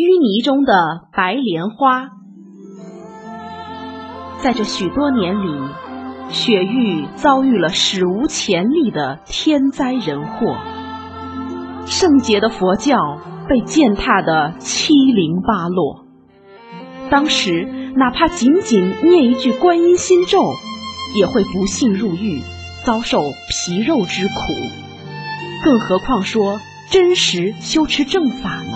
淤泥中的白莲花。在这许多年里，雪域遭遇了史无前例的天灾人祸，圣洁的佛教被践踏得七零八落。当时哪怕仅仅念一句观音心咒，也会不幸入狱，遭受皮肉之苦，更何况说真实修持正法呢？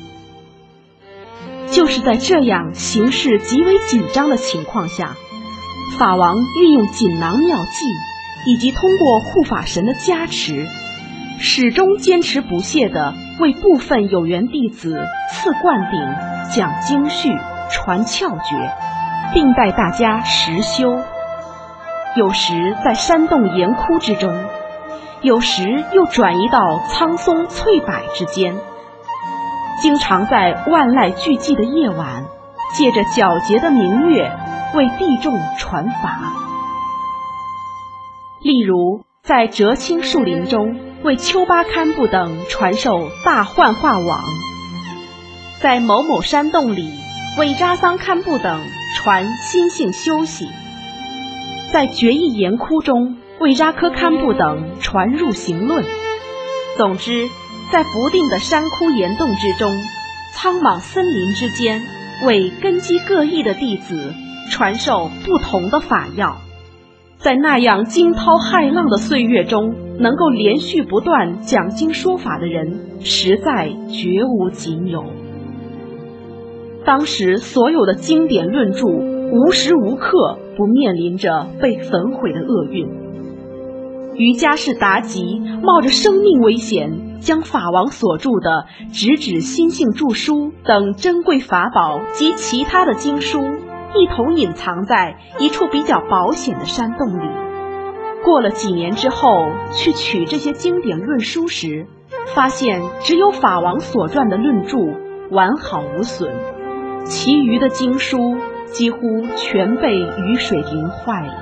就是在这样形势极为紧张的情况下，法王运用锦囊妙计，以及通过护法神的加持，始终坚持不懈地为部分有缘弟子赐灌顶、讲经序、传窍诀，并带大家实修。有时在山洞岩窟之中，有时又转移到苍松翠柏之间，经常在万籁俱寂的夜晚，借着皎洁的明月为地众传法。例如在折青树林中为丘巴堪布等传授大幻化网，在某某山洞里为扎桑堪布等传心性修习，在决意岩窟中为扎科堪布等传入行论。总之，在不定的山窟岩洞之中，苍茫森林之间，为根基各异的弟子传授不同的法要。在那样惊涛骇浪的岁月中，能够连续不断讲经说法的人，实在绝无仅有。当时所有的经典论著，无时无刻不面临着被焚毁的厄运。瑜伽士达吉冒着生命危险，将法王所著的《直指心性著书》等珍贵法宝及其他的经书一同隐藏在一处比较保险的山洞里。过了几年之后，去取这些经典论书时，发现只有法王所撰的论著完好无损，其余的经书几乎全被雨水淋坏了。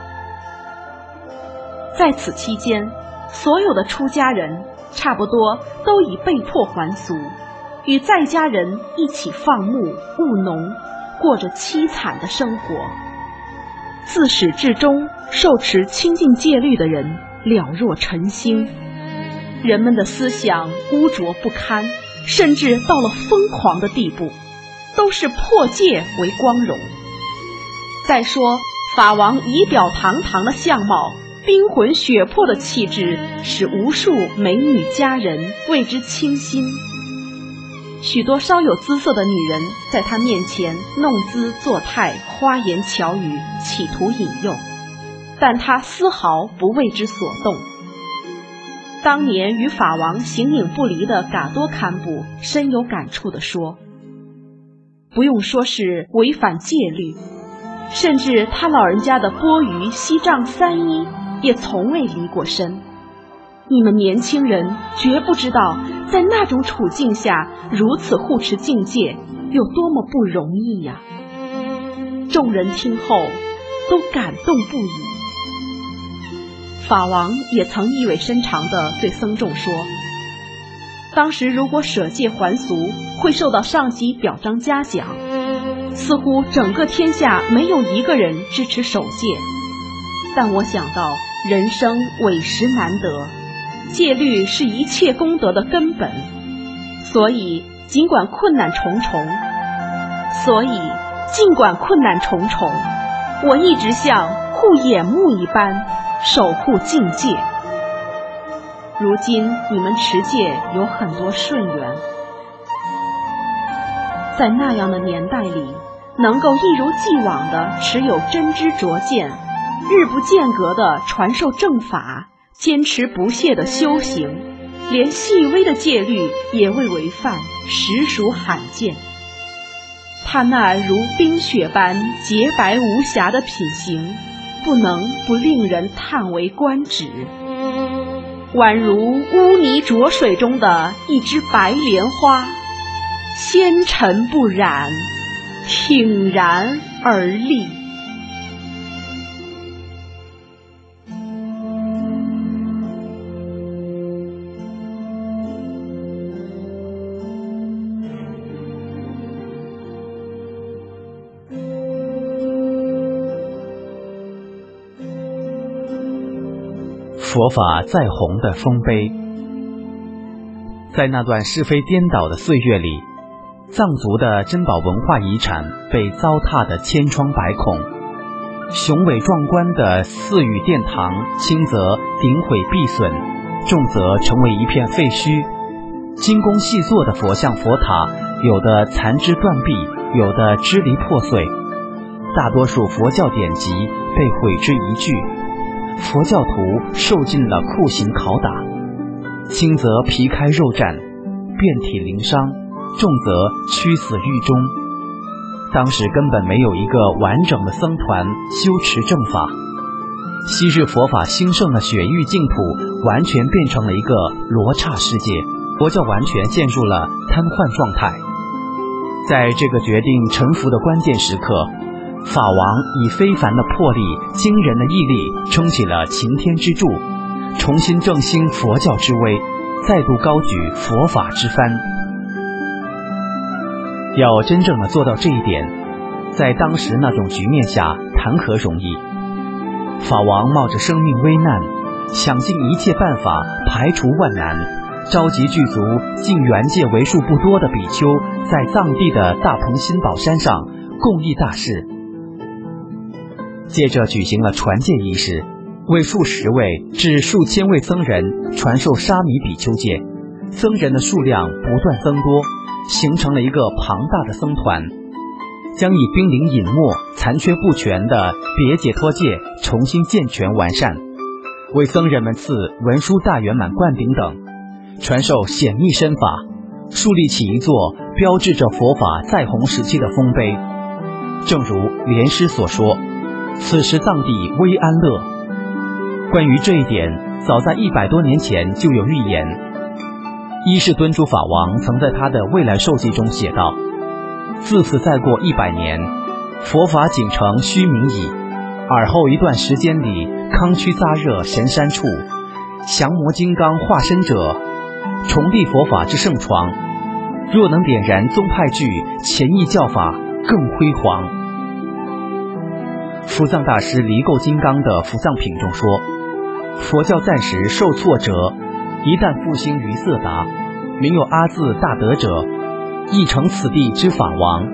在此期间，所有的出家人差不多都已被迫还俗，与在家人一起放牧务农，过着凄惨的生活。自始至终受持清净戒律的人了若晨星，人们的思想污浊不堪，甚至到了疯狂的地步，都是破戒为光荣。再说法王仪表堂堂的相貌，冰魂血魄的气质，使无数美女佳人为之倾心。许多稍有姿色的女人在他面前弄姿作态，花言巧语，企图引诱，但他丝毫不为之所动。当年与法王形影不离的嘎多堪布深有感触地说，不用说是违反戒律，甚至他老人家的钵盂西藏三衣也从未离过身。你们年轻人绝不知道，在那种处境下如此护持境界有多么不容易呀！众人听后都感动不已。法王也曾意味深长地对僧众说，当时如果舍戒还俗，会受到上级表彰嘉奖，似乎整个天下没有一个人支持守戒。但我想到人生委实难得，戒律是一切功德的根本，所以尽管困难重重，我一直像护眼目一般守护境界。如今你们持戒有很多顺缘，在那样的年代里，能够一如既往地持有真知灼见，日不间隔地传授正法，坚持不懈的修行，连细微的戒律也未违犯，实属罕见。他那如冰雪般洁白无瑕的品行，不能不令人叹为观止，宛如污泥浊水中的一枝白莲花，纤尘不染，挺然而立。 佛法再红的丰碑。在那段是非颠倒的岁月里，藏族的珍宝文化遗产被糟蹋得千疮百孔，雄伟壮观的寺宇殿堂轻则顶毁壁损，重则成为一片废墟。精工细作的佛像佛塔，有的残肢断臂，有的支离破碎，大多数佛教典籍被毁之一炬，佛教徒受尽了酷刑拷打，轻则皮开肉绽，遍体鳞伤，重则屈死狱中。当时根本没有一个完整的僧团修持正法，昔日佛法兴盛的雪域净土完全变成了一个罗刹世界，佛教完全陷入了瘫痪状态。在这个决定臣服的关键时刻，法王以非凡的魄力、惊人的毅力撑起了擎天之柱，重新振兴佛教之威，再度高举佛法之帆。要真正的做到这一点，在当时那种局面下谈何容易。法王冒着生命危难，想尽一切办法排除万难，召集具足近元界为数不多的比丘，在藏地的大鹏心宝山上共议大事。接着举行了传戒仪式，为数十位至数千位僧人传授沙弥比丘戒，僧人的数量不断增多，形成了一个庞大的僧团，将以濒临隐没、残缺不全的别解脱戒重新健全完善，为僧人们赐文殊大圆满灌顶等，传授显密身法，树立起一座标志着佛法再红时期的丰碑。正如莲师所说，此时藏地危安乐。关于这一点，早在100多年前就有预言。依世敦珠法王曾在他的未来授记中写道：自此再过100年，佛法仅成虚名矣。尔后一段时间里，康区扎热神山处，降魔金刚化身者，重立佛法之圣床。若能点燃宗派具，前义教法更辉煌。扶藏大师离垢金刚的扶藏品中说，佛教暂时受挫折，一旦复兴于色达，名有阿字大德者，亦成此地之法王。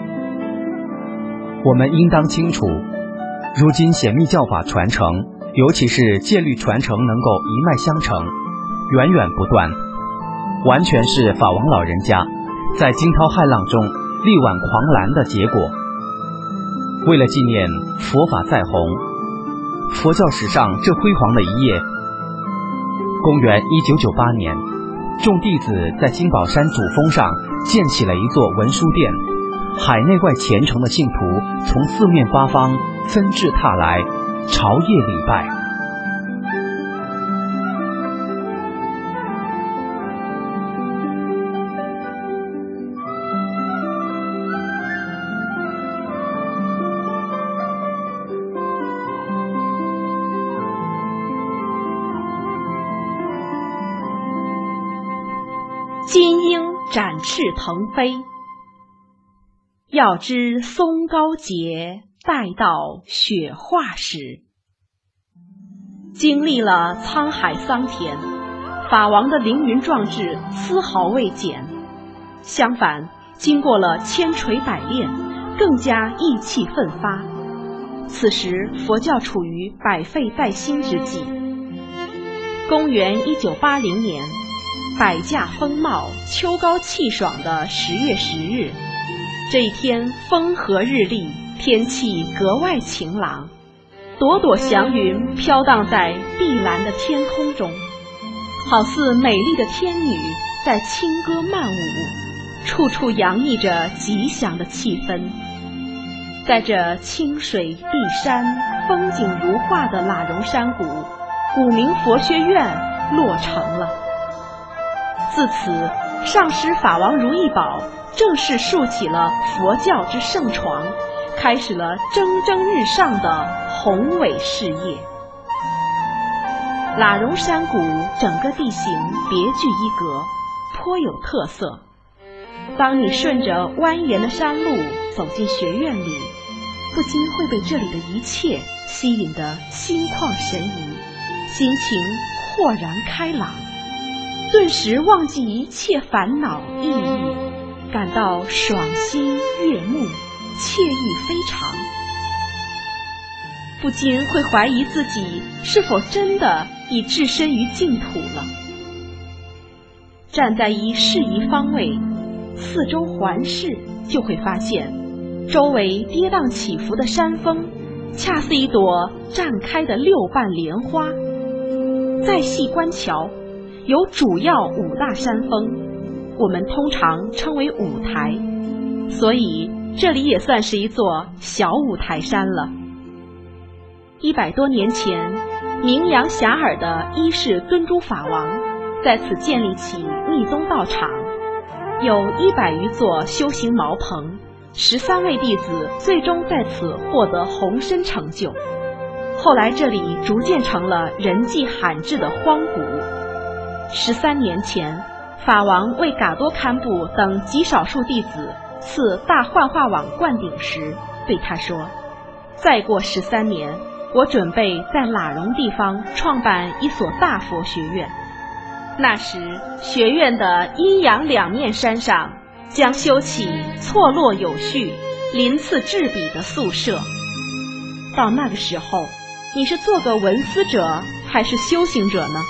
我们应当清楚，如今显密教法传承，尤其是戒律传承能够一脉相承，源源不断，完全是法王老人家在惊涛骇浪中力挽狂澜的结果。为了纪念佛法再红，佛教史上这辉煌的一页，公元1998年，众弟子在金宝山主峰上建起了一座文殊殿，海内外虔诚的信徒从四面八方纷至沓来，朝夜礼拜。 金鹰展翅腾飞，要知松高节，待到雪化时。经历了沧海桑田，法王的凌云壮志丝毫未减，相反，经过了千锤百炼，更加意气奋发。此时佛教处于百废待兴之际。公元1980年，百驾风茂、秋高气爽的10月10日，这一天风和日丽，天气格外晴朗，朵朵祥云飘荡在碧蓝的天空中，好似美丽的天女在轻歌曼舞，处处洋溢着吉祥的气氛。在这清水碧山、风景如画的喇荣山谷，古名佛学院落成了。自此，上师法王如意宝正式竖起了佛教之圣床，开始了蒸蒸日上的宏伟事业。喇荣山谷整个地形别具一格，颇有特色。当你顺着蜿蜒的山路走进学院里，不禁会被这里的一切吸引得心旷神怡， 心情豁然开朗，顿时忘记一切烦恼抑郁，感到爽心悦目，惬意非常，不禁会怀疑自己是否真的已置身于净土了。站在一适宜方位，四周环视，就会发现周围跌宕起伏的山峰恰似一朵绽开的六瓣莲花。再细观瞧，有主要5大山峰，我们通常称为五台，所以这里也算是一座小五台山了。100多年前，名扬遐迩的伊势敦珠法王在此建立起密宗道场，有100余座修行茅棚，13位弟子最终在此获得宏深成就。后来这里逐渐成了人迹罕至的荒谷。13年前，法王为噶多堪布等极少数弟子赐大幻化网灌顶时，对他说：再过13年，我准备在喇荣地方创办一所大佛学院。那时学院的阴阳两面山上将修起错落有序、鳞次栉比的宿舍。到那个时候，你是做个文思者还是修行者呢？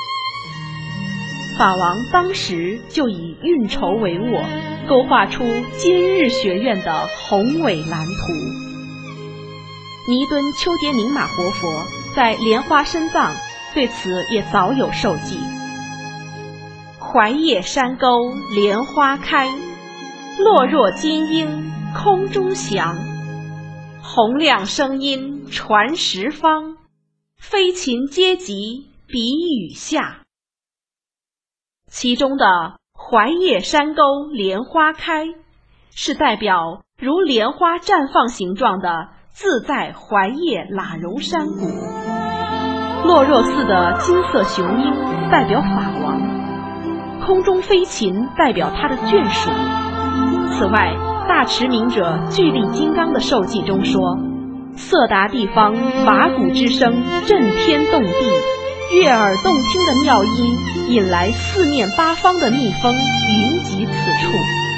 法王当时就以运筹帷幄，勾画出今日学院的宏伟蓝图。尼敦丘迭宁玛活佛在莲花深藏对此也早有授记：怀叶山沟莲花开，落若金鹰空中翔，洪亮声音传十方，飞禽皆集比雨下。其中的怀叶山沟莲花开，是代表如莲花绽放形状的自在怀叶喇柔山谷。落若寺的金色雄鹰代表法王，空中飞禽代表他的眷属。此外，大持明者巨力金刚的授记中说：色达地方法鼓之声震天动地，悦耳动听的妙音引来四面八方的蜜蜂云集此处。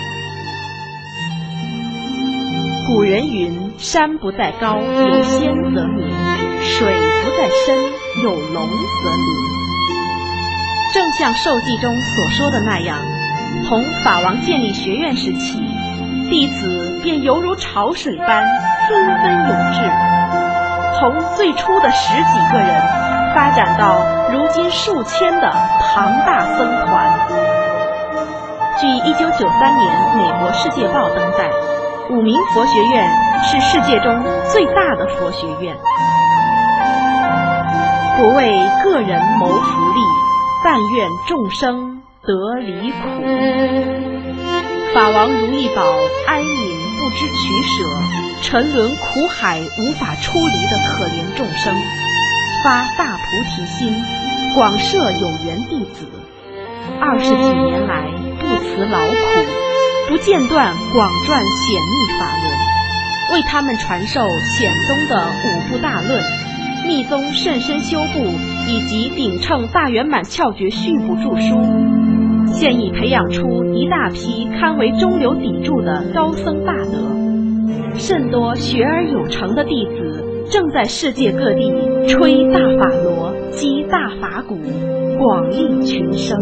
古人云：山不在高，有仙则名；水不在深，有龙则灵。正像授记中所说的那样，从法王建立学院时起，弟子便犹如潮水般纷纷涌至，从最初的10几个人发展到如今数千的庞大僧团。据1993年美国世界报登载，五明佛学院是世界中最大的佛学院。不为个人谋福利，但愿众生得离苦。法王如意宝哀悯不知取舍，沉沦苦海无法出离的可怜众生，发大菩提心，广摄有缘弟子。20几年来不辞劳苦，不间断广撰显密法轮，为他们传授显宗的5部大论、密宗甚深修部以及鼎称大圆满窍诀序部著书，现已培养出一大批堪为中流砥柱的高僧大德，甚多学而有成的弟子正在世界各地吹大法螺、击大法鼓，广利群生。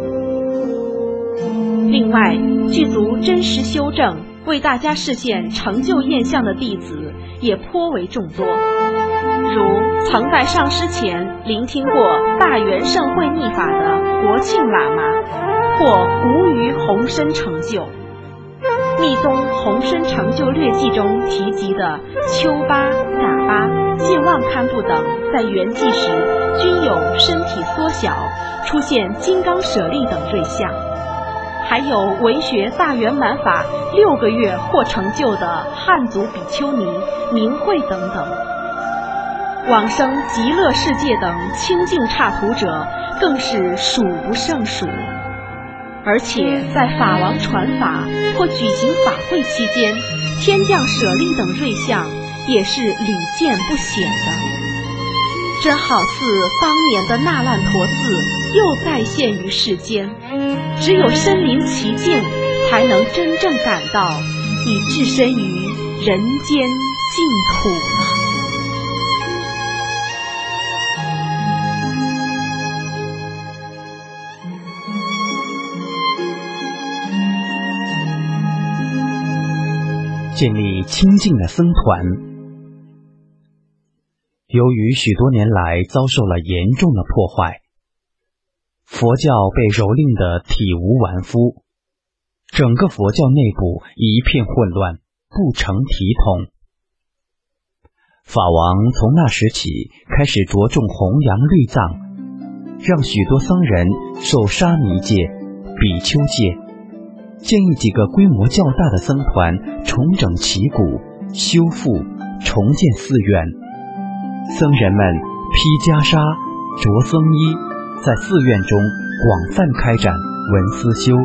另外，具足真实修正，为大家示现成就验相的弟子也颇为众多，如曾在上师前聆听过大圆盛会密法的国庆喇嘛，或无余宏深成就。密宗宏深成就略记中提及的丘巴、噶巴、净旺堪布等，在圆寂时均有身体缩小、出现金刚舍利等瑞相，还有为学大圆满法6个月获成就的汉族比丘尼明慧等等。往生极乐世界等清净刹土者更是数不胜数，而且在法王传法或举行法会期间，天降舍利等瑞相也是屡见不鲜的。 这好似当年的那烂陀寺又再现于世间，只有身临其境，才能真正感到已置身于人间净土了。 建立清净的僧团。由于许多年来遭受了严重的破坏，佛教被蹂躏得体无完肤，整个佛教内部一片混乱，不成体统。法王从那时起开始着重弘扬律藏，让许多僧人受沙弥戒、比丘戒，建议几个规模较大的僧团重整旗鼓，修复重建寺院。僧人们披袈裟、着僧衣，在寺院中广泛开展文思修。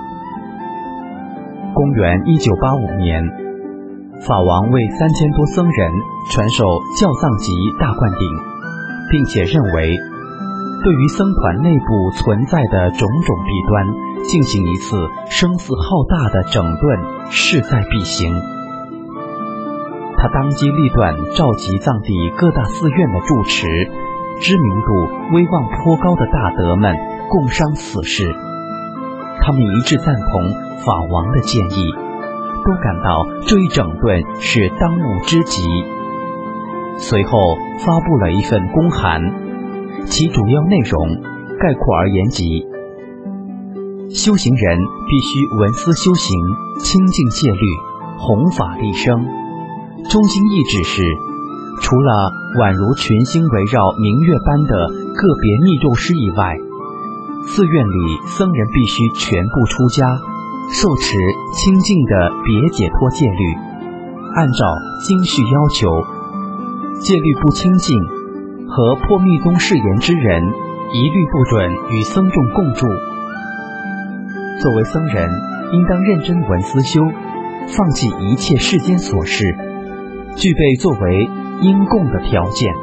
公元1985年，法王为3000多僧人传授教藏级大灌顶，并且认为对于僧团内部存在的种种弊端进行一次声势浩大的整顿势在必行。他当机立断召集藏地各大寺院的住持、知名度威望颇高的大德们共商此事，他们一致赞同法王的建议，都感到这一整顿是当务之急。随后发布了一份公函，其主要内容概括而言即：修行人必须闻思修行，清净戒律，弘法利生。中心意志是，除了宛如群星围绕明月般的个别密咒师以外，寺院里僧人必须全部出家，受持清净的别解脱戒律，按照经序要求，戒律不清净和破密宗誓言之人，一律不准与僧众共住。作为僧人，应当认真闻思修，放弃一切世间琐事，具备作为应供的条件。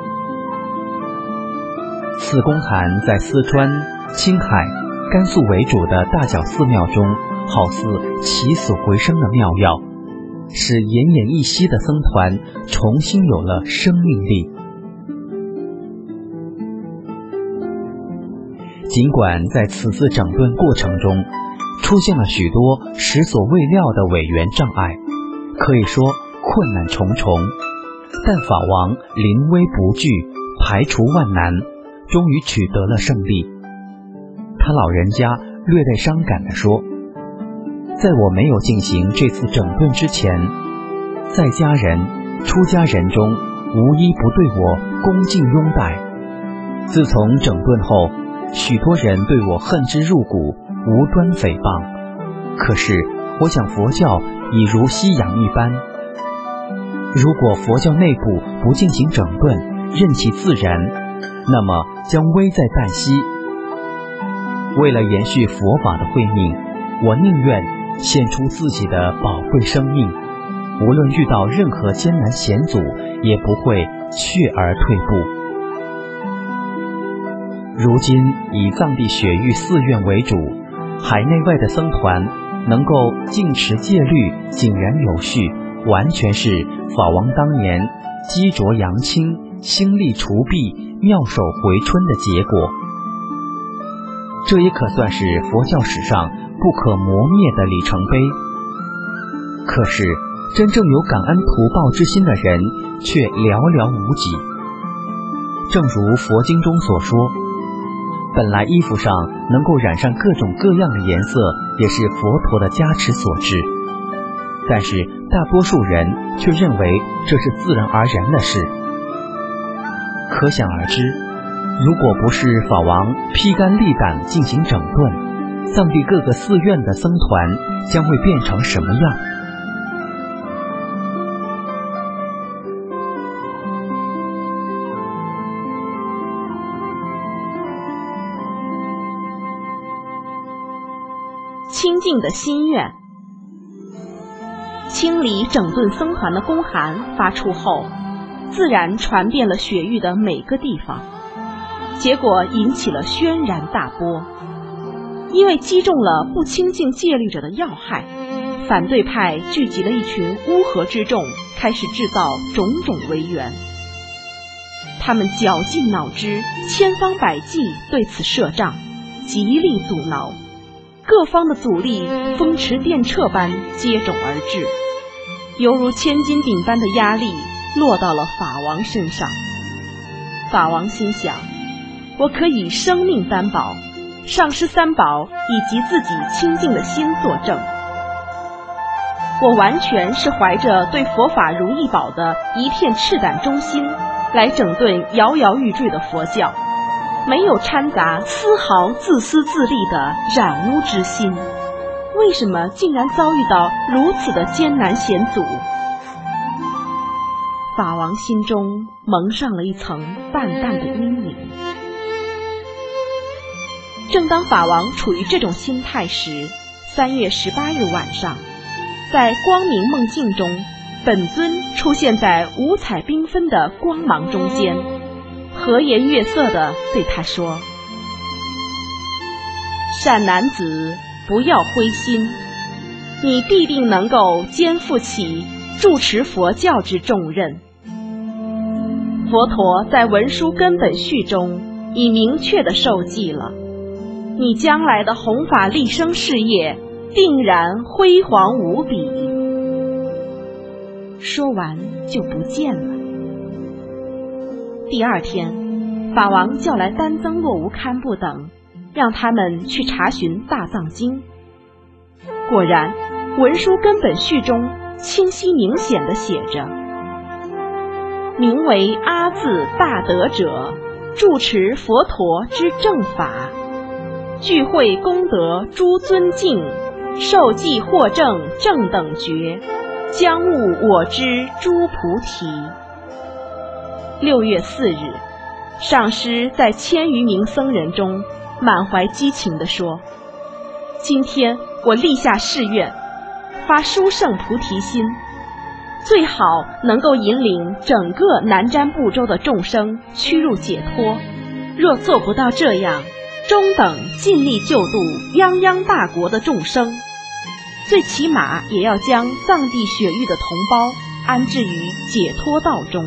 此公函在四川、青海、甘肃为主的大小寺庙中，好似起死回生的妙药，使奄奄一息的僧团重新有了生命力。尽管在此次整顿过程中出现了许多实所未料的违缘障碍，可以说困难重重，但法王临危不惧，排除万难，终于取得了胜利。他老人家略带伤感地说，在我没有进行这次整顿之前，在家人、出家人中无一不对我恭敬拥戴。自从整顿后，许多人对我恨之入骨，无端诽谤。可是我想佛教已如夕阳一般，如果佛教内部不进行整顿，任其自然，那么将危在旦夕。为了延续佛法的慧命，我宁愿献出自己的宝贵生命，无论遇到任何艰难险阻，也不会却而退步。如今以藏地雪域寺院为主，海内外的僧团能够净持戒律，井然有序，完全是法王当年积浊扬清、兴利除弊、妙手回春的结果。这也可算是佛教史上不可磨灭的里程碑。可是真正有感恩图报之心的人却寥寥无几。正如佛经中所说，本来衣服上能够染上各种各样的颜色，也是佛陀的加持所致，但是大多数人却认为这是自然而然的事。可想而知，如果不是法王披肝沥胆进行整顿，藏地各个寺院的僧团将会变成什么样？ 清净的心愿。清理整顿僧团的公函发出后， 自然传遍了雪域的每个地方，结果引起了轩然大波。因为击中了不清净戒律者的要害，反对派聚集了一群乌合之众，开始制造种种违缘。他们绞尽脑汁，千方百计对此设障，极力阻挠，各方的阻力风驰电掣般接踵而至，犹如千斤顶般的压力落到了法王身上。法王心想，我可以生命担保，上师三宝以及自己清净的心作证，我完全是怀着对佛法如意宝的一片赤胆忠心来整顿摇摇欲坠的佛教，没有掺杂丝毫自私自利的染污之心。为什么竟然遭遇到如此的艰难险阻？法王心中蒙上了一层淡淡的阴影。正当法王处于这种心态时，3月18日晚上，在光明梦境中，本尊出现在五彩缤纷的光芒中间，和颜悦色地对他说：善男子，不要灰心，你必定能够肩负起住持佛教之重任。佛陀在文殊根本序中已明确地授记了，你将来的弘法利生事业定然辉煌无比。说完就不见了。第二天，法王叫来丹增、洛无堪布等，让他们去查询大藏经。果然，文殊根本序中清晰明显地写着：名为阿字大德者，住持佛陀之正法，聚会功德诸尊敬，受记获证正等觉，将悟我知诸菩提。6月4日，上师在1000余名僧人中满怀激情地说：今天我立下誓愿，发殊胜菩提心，最好能够引领整个南瞻部洲的众生趋入解脱。若做不到这样，中等尽力救度泱泱大国的众生，最起码也要将藏地雪域的同胞安置于解脱道中。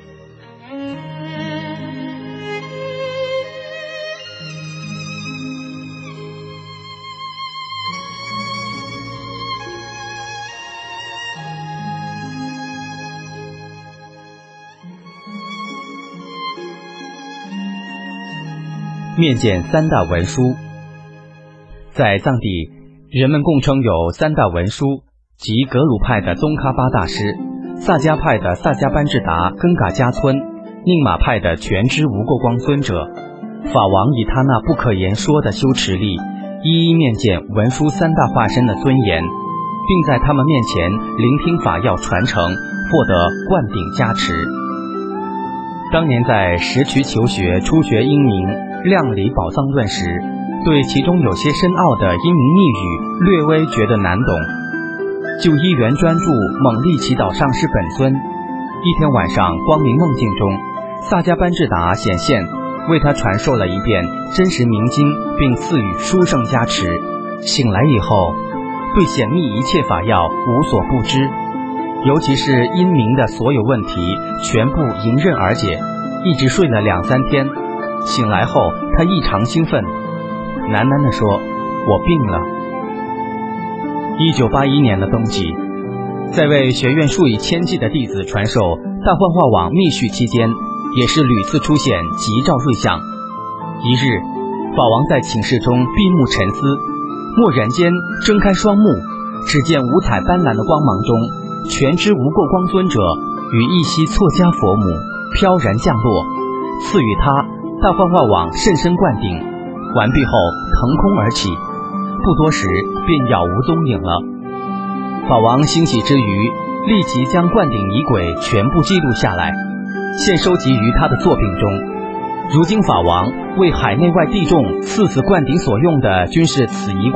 面见三大文殊。在藏地，人们共称有三大文殊，即格鲁派的宗喀巴大师，萨迦派的萨迦班智达根嘎迦村，宁玛派的全知无过光尊者。法王以他那不可言说的修持力，一一面见文殊三大化身的尊严，并在他们面前聆听法要传承，获得灌顶加持。当年在石渠求学初学英明量理宝藏论时，对其中有些深奥的英明密语略微觉得难懂，就依缘专注猛力祈祷上师本尊。一天晚上光明梦境中，萨迦班智达显现，为他传授了一遍真实明经，并赐予殊胜加持。醒来以后，对显密一切法要无所不知，尤其是阴明的所有问题全部迎刃而解，一直睡了2-3天。醒来后他异常兴奋，喃喃地说：我病了。1981年的冬季，在为学院数以千计的弟子传授大幻化网密续期间，也是屡次出现吉兆瑞相。一日，法王在寝室中闭目沉思，蓦然间睁开双目，只见五彩斑斓的光芒中，全知无过光尊者与一息错迦佛母飘然降落，赐予他大幻化网甚深灌顶。完毕后腾空而起，不多时便杳无踪影了。法王欣喜之余，立即将灌顶仪轨全部记录下来，现收集于他的作品中。如今法王为海内外地众赐此灌顶所用的均是此仪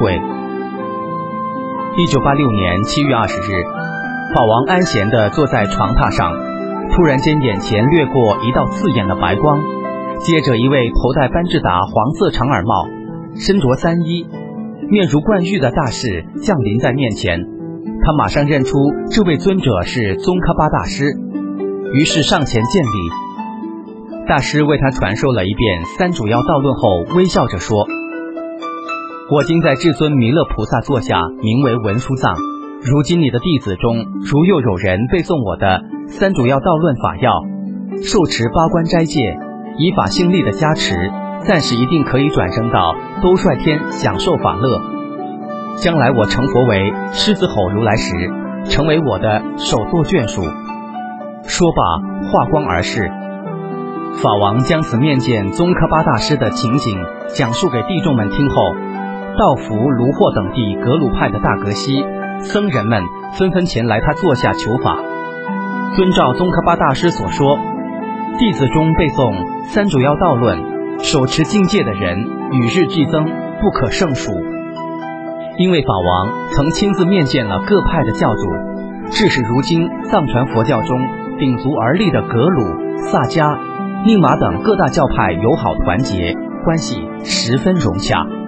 轨。1986年7月20日，法王安闲地坐在床榻上， 突然间眼前掠过一道刺眼的白光，接着一位头戴班智达黄色长耳帽，身着三衣，面如冠玉的大士降临在面前。他马上认出这位尊者是宗喀巴大师，于是上前见礼。大师为他传授了一遍三主要道论后，微笑着说：我今在至尊弥勒菩萨座下，名为文殊藏。如今你的弟子中，如又有人背诵我的三主要道论法要，受持八关斋戒，以法性力的加持，暂时一定可以转生到兜率天享受法乐。将来我成佛为狮子吼如来时，成为我的首座眷属。说罢，化光而逝。法王将此面见宗喀巴大师的情景讲述给弟众们听后，道服、卢霍等地格鲁派的大格西僧人们纷纷前来他座下求法。遵照宗喀巴大师所说，弟子中背诵三主要道论、手持境界的人与日俱增，不可胜数。因为法王曾亲自面见了各派的教主，致使如今藏传佛教中鼎足而立的格鲁、萨迦、宁玛等各大教派友好团结，关系十分融洽。